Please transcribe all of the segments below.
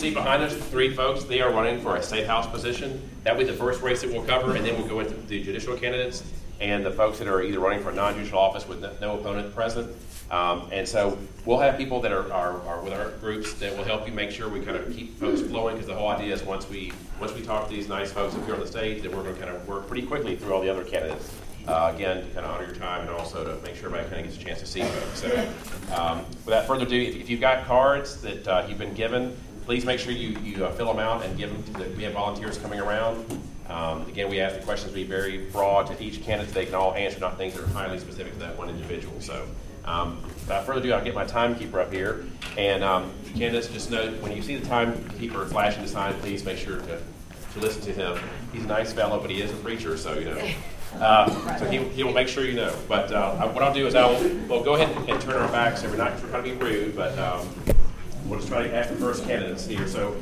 see behind us, 3 folks, they are running for a State House position. That'll be the first race that we'll cover, and then we'll go into the judicial candidates and the folks that are either running for a non-judicial office with no opponent present. And so we'll have people that are with our groups that will help you make sure we kind of keep folks flowing, because the whole idea is once we talk to these nice folks up here on the stage, that we're going to kind of work pretty quickly through all the other candidates. Again, to kind of honor your time and also to make sure everybody kind of gets a chance to see folks. So without further ado, if you've got cards that you've been given, please make sure you fill them out and give them we have volunteers coming around. Again, we ask the questions be very broad to each candidate. They can all answer, not things that are highly specific to that one individual. So without further ado, I'll get my timekeeper up here. And candidates, just note, when you see the timekeeper flashing the sign, please make sure to listen to him. He's a nice fellow, but he is a preacher, so you know. So he will make sure you know. But what I'll do is we'll go ahead and turn our backs. So we're not trying to be rude, but we'll just try to ask the first candidates here. So,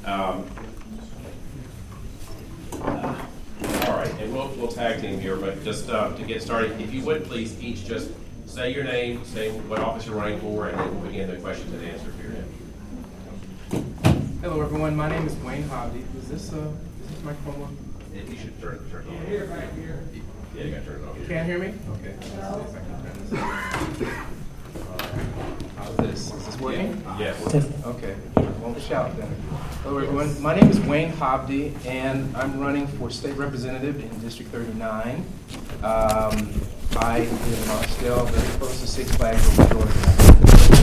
all right, and we'll tag team here. But just to get started, if you would please each just say your name, say what office you're running for, and then we'll begin the questions and answer period. Hello, everyone. My name is Wayne Hobby. Is this microphone on? You should turn it on. Here, back here. Yeah, you got to turn it on. You can't hear me? Okay. No. Let's see if I can turn this. How's this? Is this working? Yes. Okay. I won't shout then. Hello, everyone. My name is Wayne Hobdy, and I'm running for state representative in District 39. I live in Austell, very close to Six Flags in Georgia.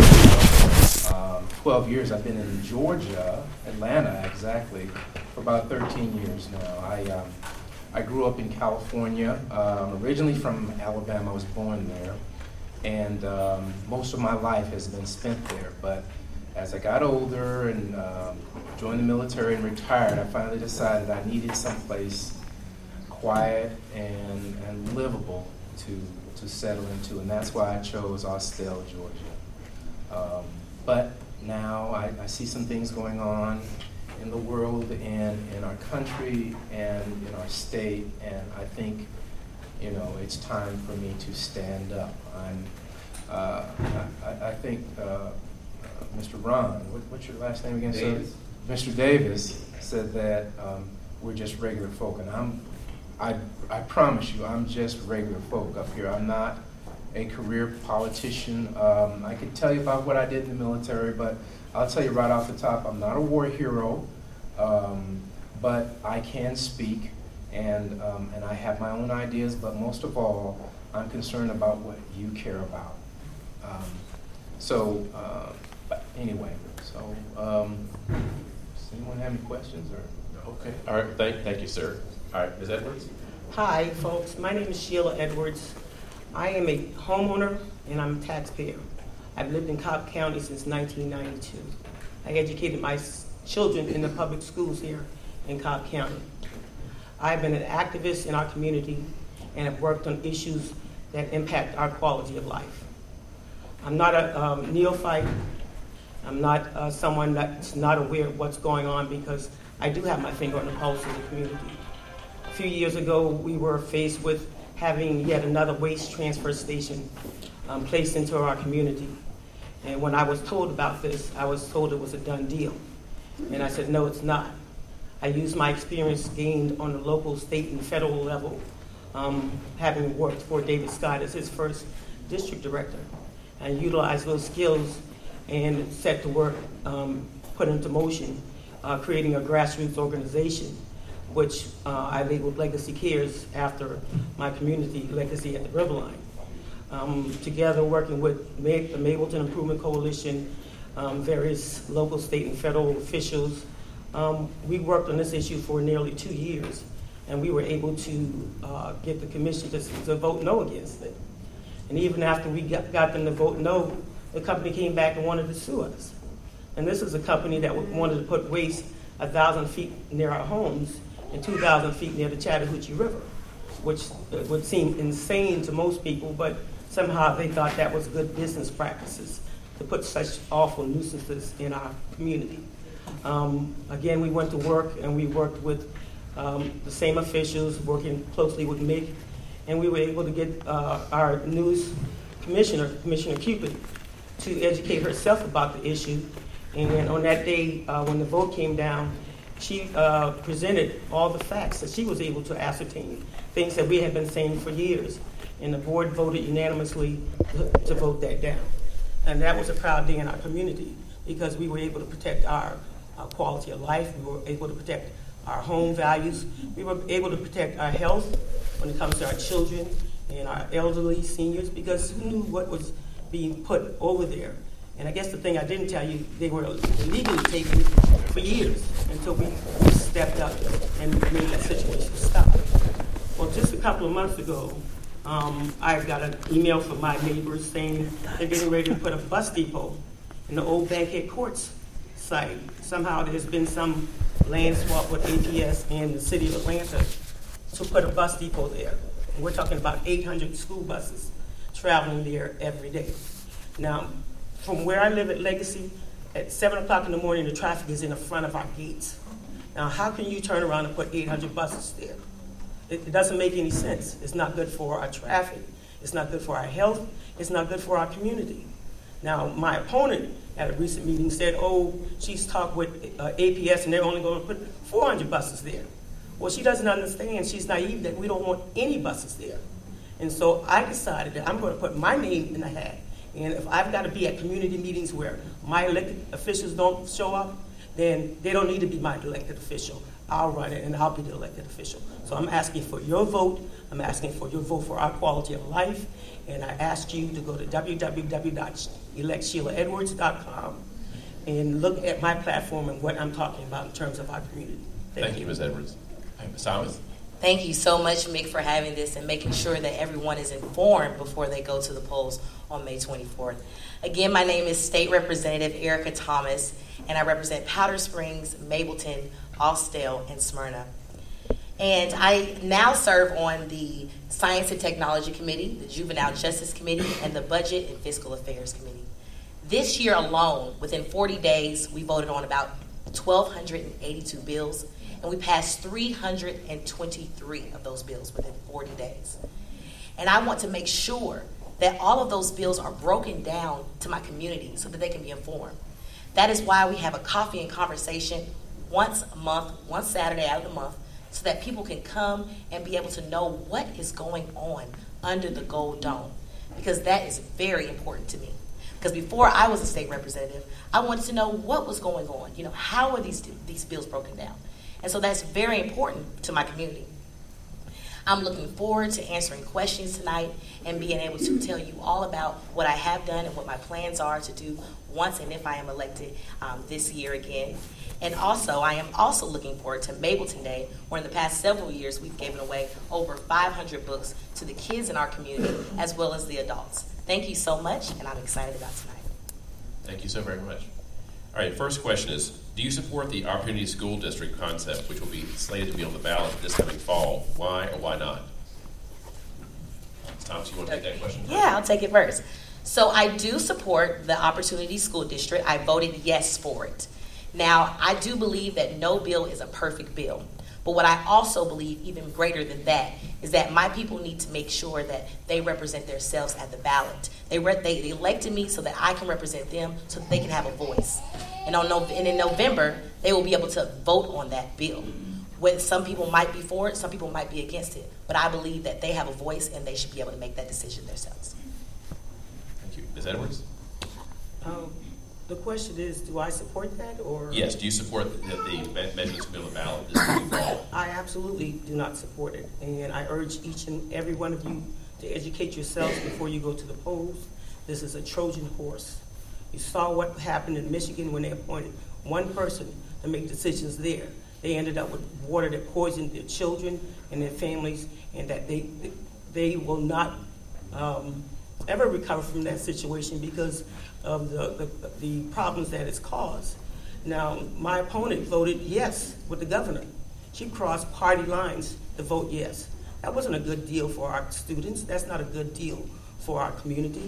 12 years I've been in Georgia, Atlanta exactly, for about 13 years now. I grew up in California, originally from Alabama. I was born there, and most of my life has been spent there. But as I got older and joined the military and retired, I finally decided I needed someplace quiet and livable to settle into, and that's why I chose Austell, Georgia. But now I see some things going on in the world and in our country and in our state, and I think, it's time for me to stand up. I think Mr. Ron, what's your last name again, Davis. sir? Mr. Davis said that we're just regular folk, and I promise you, I'm just regular folk up here. I'm not a career politician. I could tell you about what I did in the military, but I'll tell you right off the top, I'm not a war hero, but I can speak, and I have my own ideas, but most of all, I'm concerned about what you care about. But anyway, does anyone have any questions? Or Okay. All right. Thank you, sir. All right, Ms. Edwards. Hi, folks. My name is Sheila Edwards. I am a homeowner and I'm a taxpayer. I've lived in Cobb County since 1992. I educated my children in the public schools here in Cobb County. I've been an activist in our community and have worked on issues that impact our quality of life. I'm not a neophyte. I'm not someone that's not aware of what's going on, because I do have my finger on the pulse of the community. A few years ago, we were faced with having yet another waste transfer station placed into our community. And when I was told about this, I was told it was a done deal. And I said, no, it's not. I used my experience gained on the local, state, and federal level, having worked for David Scott as his first district director, and utilized those skills and set to work, put into motion, creating a grassroots organization, which I labeled Legacy Cares after my community legacy at the Riverline. Together working with the Mableton Improvement Coalition, various local, state, and federal officials, we worked on this issue for nearly 2 years, and we were able to get the commission to vote no against it. And even after we got them to vote no, the company came back and wanted to sue us. And this is a company that wanted to put waste 1,000 feet near our homes and 2,000 feet near the Chattahoochee River, which would seem insane to most people, but somehow they thought that was good business practices to put such awful nuisances in our community. Again, we went to work and we worked with the same officials, working closely with MIC, and we were able to get our news commissioner, Commissioner Cupid, to educate herself about the issue And on that day, when the vote came down, she presented all the facts that she was able to ascertain, things that we had been saying for years. And the board voted unanimously to vote that down. And that was a proud day in our community because we were able to protect our quality of life. We were able to protect our home values. We were able to protect our health when it comes to our children and our elderly seniors, because who knew what was being put over there? And I guess the thing I didn't tell you, they were illegally taken for years until we stepped up and made that situation stop. Well, just a couple of months ago, I got an email from my neighbors saying they're getting ready to put a bus depot in the old Bankhead Courts site. Somehow there's been some land swap with APS and the city of Atlanta to put a bus depot there. And we're talking about 800 school buses traveling there every day. Now, from where I live at Legacy, at 7 o'clock in the morning, the traffic is in the front of our gates. Now, how can you turn around and put 800 buses there? It doesn't make any sense. It's not good for our traffic. It's not good for our health. It's not good for our community. Now, my opponent at a recent meeting said, oh, she's talked with APS and they're only going to put 400 buses there. Well, she doesn't understand. She's naive that we don't want any buses there. And so I decided that I'm going to put my name in the hat. And if I've got to be at community meetings where my elected officials don't show up, then they don't need to be my elected official. I'll run it and I'll be the elected official. So I'm asking for your vote. I'm asking for your vote for our quality of life. And I ask you to go to www.electsheilaedwards.com and look at my platform and what I'm talking about in terms of our community. Thank you, Ms. Edwards. Ms. Thomas? Thank you so much, Mick, for having this and making sure that everyone is informed before they go to the polls on May 24th. Again, my name is State Representative Erica Thomas, and I represent Powder Springs, Mableton, Austell, and Smyrna. And I now serve on the Science and Technology Committee, the Juvenile Justice Committee, and the Budget and Fiscal Affairs Committee. This year alone, within 40 days, we voted on about 1,282 bills, and we passed 323 of those bills within 40 days. And I want to make sure that all of those bills are broken down to my community so that they can be informed. That is why we have a coffee and conversation once a month, one Saturday out of the month, so that people can come and be able to know what is going on under the Gold Dome, because that is very important to me. Because before I was a state representative, I wanted to know what was going on. You know, how are these bills broken down? And so that's very important to my community. I'm looking forward to answering questions tonight and being able to tell you all about what I have done and what my plans are to do once and if I am elected this year again. And also, I am also looking forward to Mableton Day, where in the past several years we've given away over 500 books to the kids in our community as well as the adults. Thank you so much, and I'm excited about tonight. Thank you so very much. All right, first question is, do you support the Opportunity School District concept, which will be slated to be on the ballot this coming fall? Why or why not? Ms. Thomas, you want to take that question? Yeah, I'll take it first. So I do support the Opportunity School District. I voted yes for it. Now, I do believe that no bill is a perfect bill. But what I also believe, even greater than that, is that my people need to make sure that they represent themselves at the ballot. They elected me so that I can represent them, so that they can have a voice. And in November, they will be able to vote on that bill. When some people might be for it, some people might be against it. But I believe that they have a voice, and they should be able to make that decision themselves. Thank you. Ms. Edwards? The question is, do I support that, or? Yes, do you support the measures to be on the ballot this coming fall? I absolutely do not support it, and I urge each and every one of you to educate yourselves before you go to the polls. This is a Trojan horse. You saw what happened in Michigan when they appointed one person to make decisions there. They ended up with water that poisoned their children and their families, and that they will not ever recover from that situation because of the problems that it's caused. Now, my opponent voted yes with the governor. She crossed party lines to vote yes. That wasn't a good deal for our students. That's not a good deal for our community.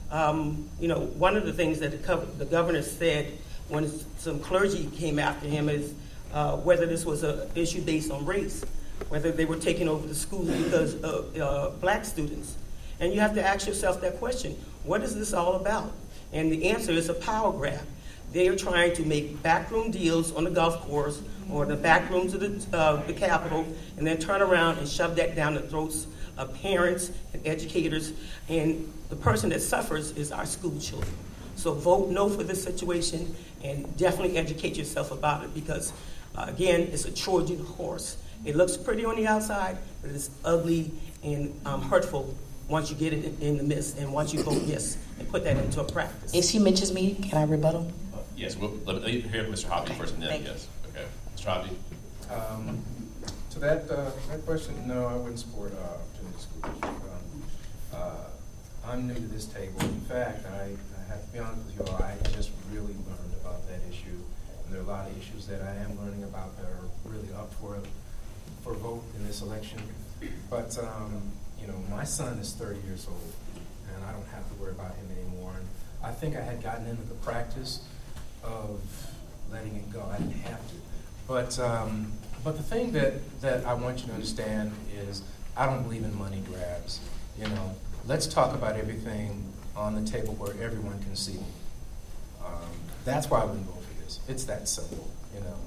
One of the things that the governor said when some clergy came after him is whether this was an issue based on race, whether they were taking over the schools because of black students. And you have to ask yourself that question: what is this all about? And the answer is a power grab. They are trying to make backroom deals on the golf course or the back rooms of the Capitol, and then turn around and shove that down the throats of parents and educators. And the person that suffers is our school children. So vote no for this situation, and definitely educate yourself about it, because, again, it's a Trojan horse. It looks pretty on the outside, but it's ugly and hurtful once you get it in the midst, and once you vote yes and put that into a practice. If she mentions me, can I rebuttal? Yes, let me hear Mr. Hobby first, and then Thank you. yes. Okay, Mr. Hobby. To that question, no, I wouldn't support opportunity schools. I'm new to this table. In fact, I have to be honest with you all, I just really learned about that issue. And there are a lot of issues that I am learning about that are really up for vote in this election. But, you know, my son is 30 years old, and I don't have to worry about him anymore. And I think I had gotten into the practice of letting it go. I didn't have to. But the thing that I want you to understand is I don't believe in money grabs. You know, let's talk about everything on the table where everyone can see. That's why I wouldn't vote for this. It's that simple, you know.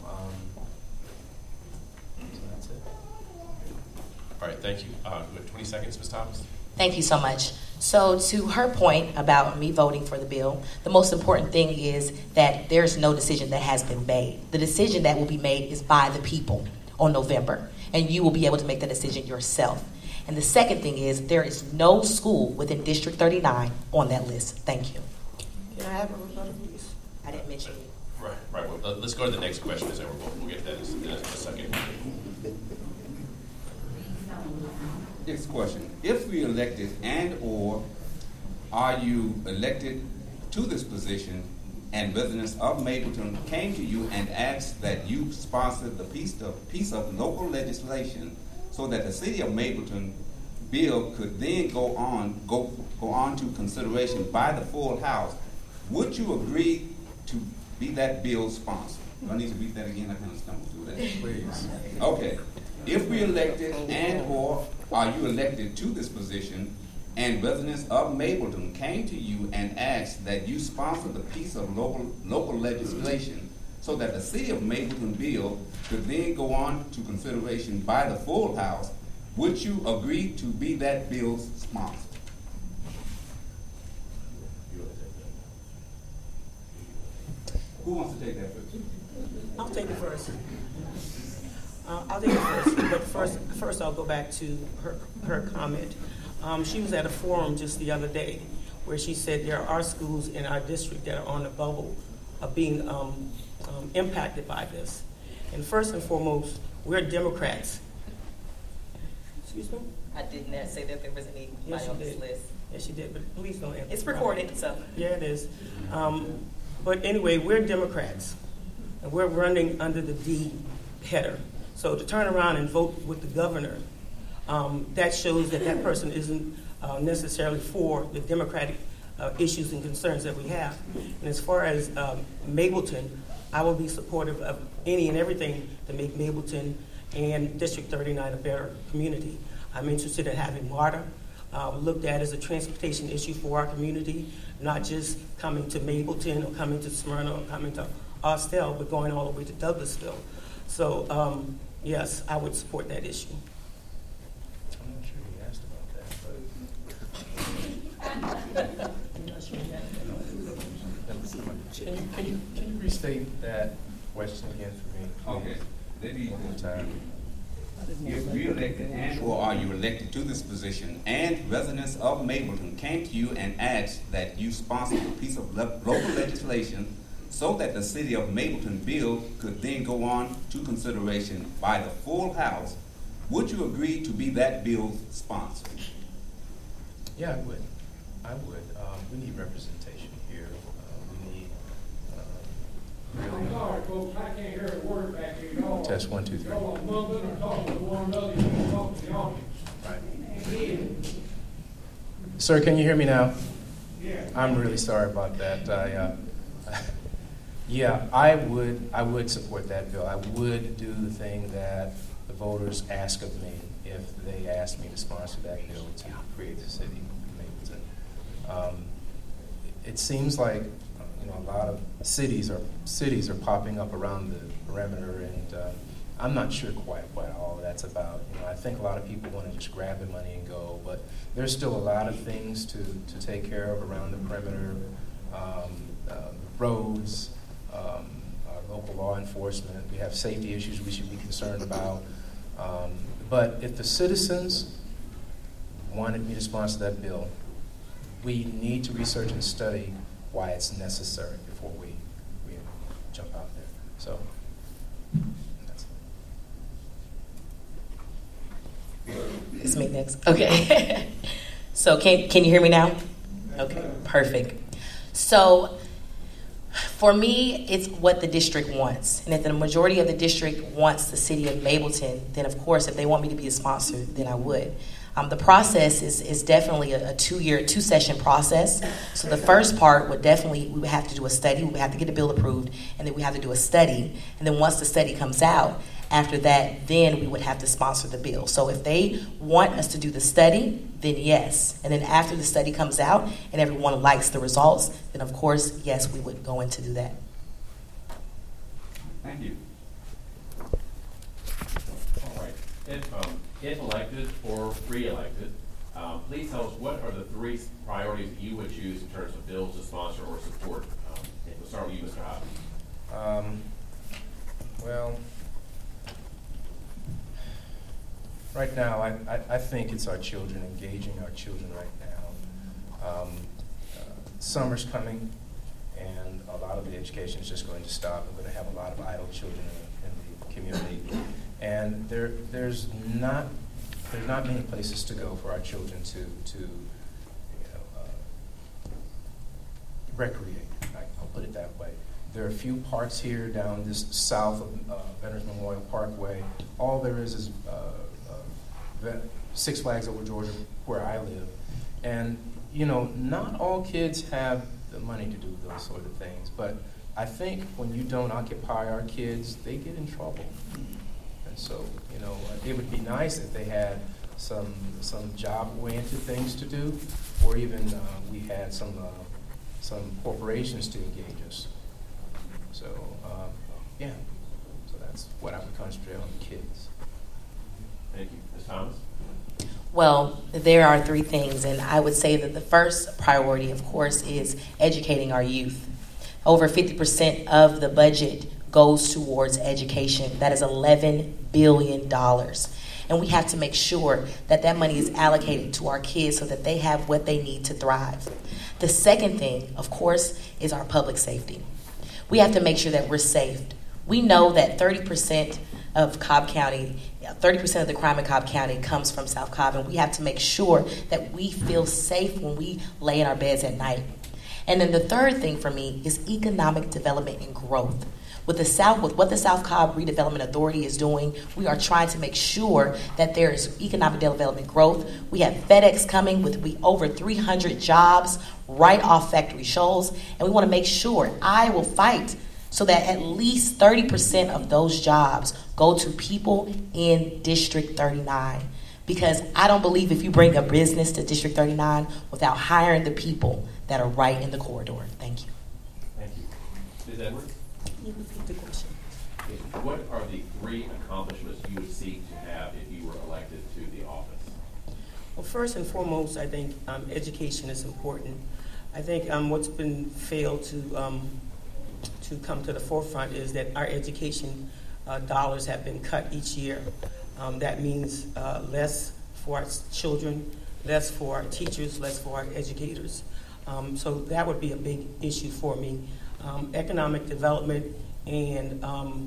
So that's it. All right, thank you. We have 20 seconds, Ms. Thomas. Thank you so much. So to her point about me voting for the bill, the most important thing is that there's no decision that has been made. The decision that will be made is by the people on November, and you will be able to make the decision yourself. And the second thing is there is no school within District 39 on that list. Thank you. Can I have a rebuttal, please? I didn't mention you. Right. Well, let's go to the next question. We'll get to that in a second. Next question. If we elected and/or are you elected to this position and residents of Mapleton came to you and asked that you sponsor the piece of local legislation so that the city of Mapleton bill could then go on to consideration by the full House, would you agree to be that bill's sponsor? Do I need to read that again? I kind of stumbled through that. Please. Okay. If we elected and/or are you elected to this position and residents of Mapleton came to you and asked that you sponsor the piece of local legislation so that the city of Mapleton bill could then go on to consideration by the full House, would you agree to be that bill's sponsor? Who wants to take that first? I'll take it first. But first I'll go back to her comment. She was at a forum just the other day where she said there are schools in our district that are on the bubble of being impacted by this. And first and foremost, we're Democrats. Excuse me? I did not say that there was anybody Yes, on you this did. list. Yes, she did, but please don't answer. It's recorded, so. Yeah, it is. But anyway, we're Democrats, and we're running under the D header. So to turn around and vote with the governor, that shows that that person isn't necessarily for the democratic issues and concerns that we have. And as far as Mapleton, I will be supportive of any and everything to make Mapleton and District 39 a better community. I'm interested in having water looked at as a transportation issue for our community, not just coming to Mapleton or coming to Smyrna or coming to Austell, but going all the way to Douglasville. So, yes, I would support that issue. I'm not sure he asked about that, but can you restate that question again for me? Okay. Maybe One more time. if we elected and/or are you elected to this position and residents of Mapleton came to you and asked that you sponsor a piece of local legislation so that the city of Mapleton bill could then go on to consideration by the full House, would you agree to be that bill's sponsor? Yeah, I would. We need representation here. We need. I'm sorry, folks, I can't hear a word back here. Y'all, Test 1, 2, 3. y'all are mumbling or talking to one another, you can talk to the audience. Right. Sir, can you hear me now? Yeah. I'm really sorry about that. Yeah, I would support that bill. I would do the thing that the voters ask of me if they asked me to sponsor that bill to create the city of Mapleton. It seems like, a lot of cities are popping up around the perimeter, and I'm not sure quite what all of that's about. I think a lot of people want to just grab the money and go, but there's still a lot of things to take care of around the perimeter, roads, our local law enforcement. We have safety issues we should be concerned about. But if the citizens wanted me to sponsor that bill, we need to research and study why it's necessary before we jump out there. So that's it. It's me next. Okay. So can you hear me now? Okay, perfect. So for me, it's what the district wants. And if the majority of the district wants the city of Mableton, then of course, if they want me to be a sponsor, then I would. The process is definitely a two-session process. So the first part would definitely, we would have to do a study, we would have to get the bill approved, and then we have to do a study. And then once the study comes out, after that, then we would have to sponsor the bill. So if they want us to do the study, then yes. And then after the study comes out and everyone likes the results, then of course, yes, we would go in to do that. Thank you. All right. If elected or re-elected, please tell us what are the three priorities you would choose in terms of bills to sponsor or support. We'll start with you, Mr. Hobbs. Well, right now, I think it's our children, engaging our children right now. Summer's coming, and a lot of the education is just going to stop. We're going to have a lot of idle children in the community, and there's not many places to go for our children to recreate. I'll put it that way. There are a few parks here down this south of Veterans Memorial Parkway. All there is Six Flags Over Georgia, where I live. And, not all kids have the money to do those sort of things. But I think when you don't occupy our kids, they get in trouble. And so, it would be nice if they had some job-oriented things to do, or even we had some corporations to engage us. So, yeah. So that's what I would concentrate on, the kids. Thank you. Ms. Thomas? Well, there are three things, and I would say that the first priority, of course, is educating our youth. Over 50% of the budget goes towards education. That is $11 billion. And we have to make sure that that money is allocated to our kids so that they have what they need to thrive. The second thing, of course, is our public safety. We have to make sure that we're safe. We know that 30% of Cobb County, 30% of the crime in Cobb County comes from South Cobb, and we have to make sure that we feel safe when we lay in our beds at night. And then the third thing for me is economic development and growth. With what the South Cobb Redevelopment Authority is doing, we are trying to make sure that there is economic development growth. We have FedEx coming with over 300 jobs right off Factory Shoals, and we want to make sure, I will fight so that at least 30% of those jobs go to people in District 39. Because I don't believe if you bring a business to District 39 without hiring the people that are right in the corridor. Thank you. Thank you. Ms. Edwards? Can you repeat the question? What are the three accomplishments you would seek to have if you were elected to the office? Well, first and foremost, I think education is important. I think what's been failed to come to the forefront is that our education dollars have been cut each year. That means less for our children, less for our teachers, less for our educators. So that would be a big issue for me. Economic development and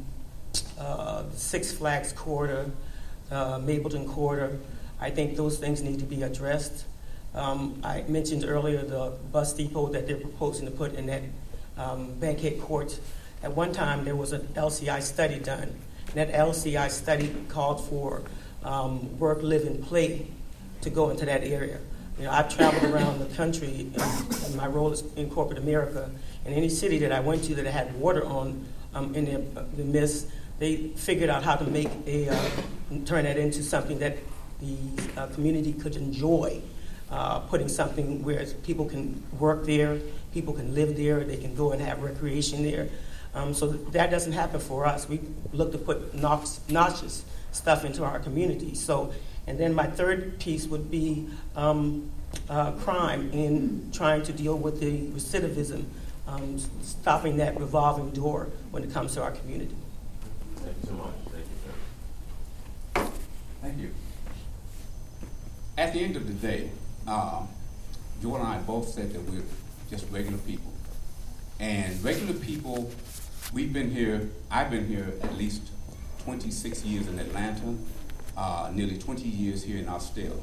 Six Flags corridor, Mableton corridor, I think those things need to be addressed. I mentioned earlier the bus depot that they're proposing to put in that Bankhead Court. At one time, there was an LCI study done. And that LCI study called for work, live, and play to go into that area. I've traveled around the country in my role in corporate America. In any city that I went to that had water on in the midst, they figured out how to turn that into something that the community could enjoy. putting something where people can work there, people can live there, they can go and have recreation there. So that doesn't happen for us. We look to put noxious stuff into our community. So, and then my third piece would be crime and trying to deal with the recidivism, stopping that revolving door when it comes to our community. Thank you so much. Thank you, sir. Thank you. At the end of the day, Joel and I both said that we're just regular people. And regular people, I've been here at least 26 years in Atlanta, nearly 20 years here in Austell.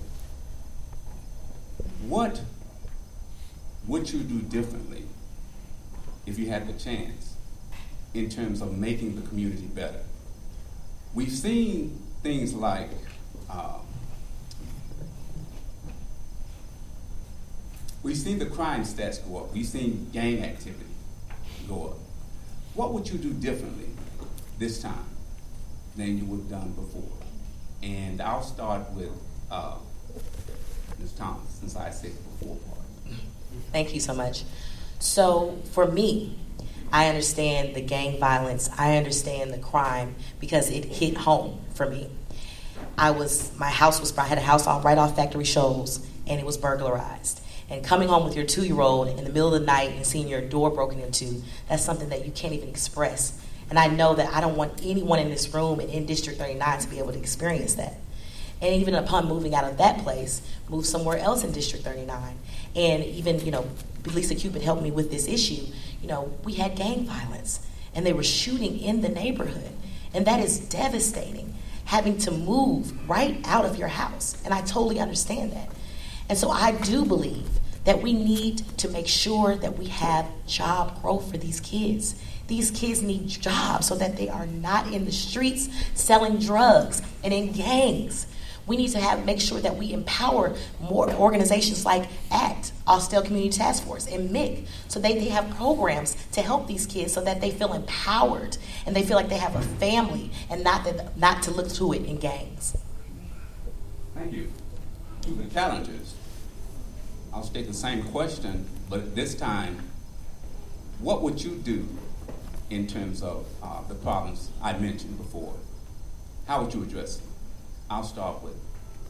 What would you do differently if you had the chance in terms of making the community better? We've seen things like we've seen the crime stats go up. We've seen gang activity go up. What would you do differently this time than you would have done before? And I'll start with Ms. Thomas, since I said before part. Thank you so much. So for me, I understand the gang violence. I understand the crime because it hit home for me. I had a house right off Factory Shoals, and it was burglarized. And coming home with your 2-year-old in the middle of the night and seeing your door broken into, that's something that you can't even express. And I know that I don't want anyone in this room and in District 39 to be able to experience that. And even upon moving out of that place, move somewhere else in District 39. And even, Lisa Cupid helped me with this issue. We had gang violence, and they were shooting in the neighborhood. And that is devastating, having to move right out of your house. And I totally understand that. And so I do believe that we need to make sure that we have job growth for these kids. These kids need jobs so that they are not in the streets selling drugs and in gangs. We need to make sure that we empower more organizations like ACT, Austell Community Task Force, and MIC, so they have programs to help these kids so that they feel empowered and they feel like they have a family and not to look to it in gangs. Thank you. To the challengers, I'll state the same question, but this time, what would you do in terms of the problems I mentioned before? How would you address them? I'll start with.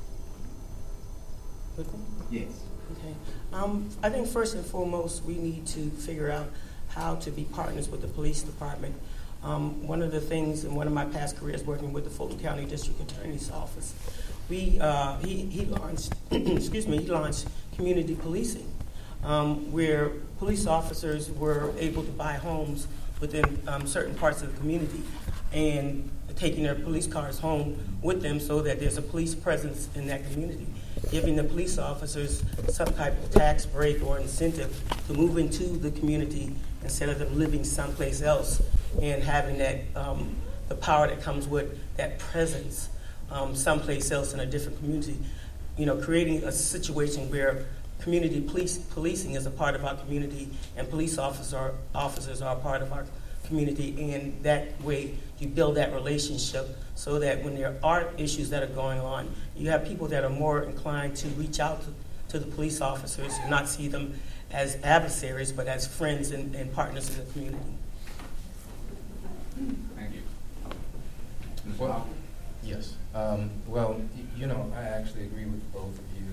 Yes. Okay. I think first and foremost, we need to figure out how to be partners with the police department. One of the things in one of my past careers working with the Fulton County District Attorney's Office, he launched he launched community policing, where police officers were able to buy homes within certain parts of the community and taking their police cars home with them so that there's a police presence in that community, giving the police officers some type of tax break or incentive to move into the community instead of them living someplace else and having that the power that comes with that presence someplace else in a different community. Creating a situation where community policing is a part of our community and police officers are a part of our community, and that way you build that relationship so that when there are issues that are going on, you have people that are more inclined to reach out to the police officers and not see them as adversaries but as friends and partners in the community. Thank you. Well, yes. I actually agree with both of you.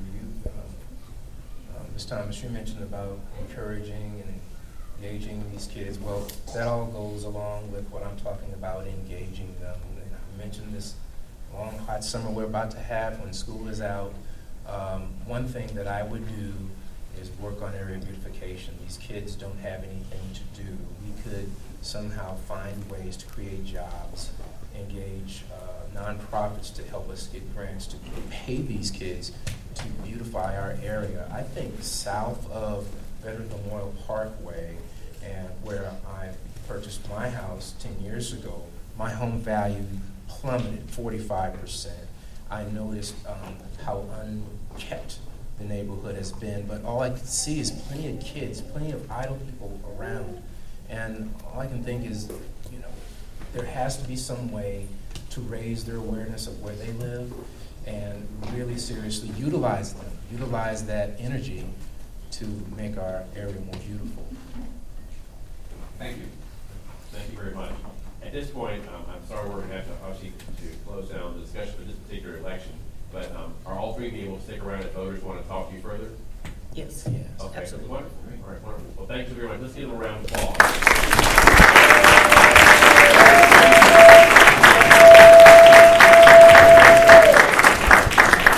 Ms. Thomas, you mentioned about encouraging and engaging these kids. Well, that all goes along with what I'm talking about, engaging them. And I mentioned this long, hot summer we're about to have when school is out. One thing that I would do is work on area beautification. These kids don't have anything to do. We could somehow find ways to create jobs, engage nonprofits to help us get grants to pay these kids to beautify our area. I think south of Veterans Memorial Parkway, and where I purchased my house 10 years ago, my home value plummeted 45%. I noticed how unkept the neighborhood has been, but all I can see is plenty of kids, plenty of idle people around. And all I can think is, there has to be some way to raise their awareness of where they live and really seriously utilize them, utilize that energy to make our area more beautiful. Thank you. Thank you very much. At this point, I'm sorry we're going to have to obviously to close down the discussion of this particular election, but are all three of you able to stick around if voters want to talk to you further? Yes, Yes. Okay. absolutely. Wonderful. All right, wonderful. Well, thank you very much. Let's give them a round of applause.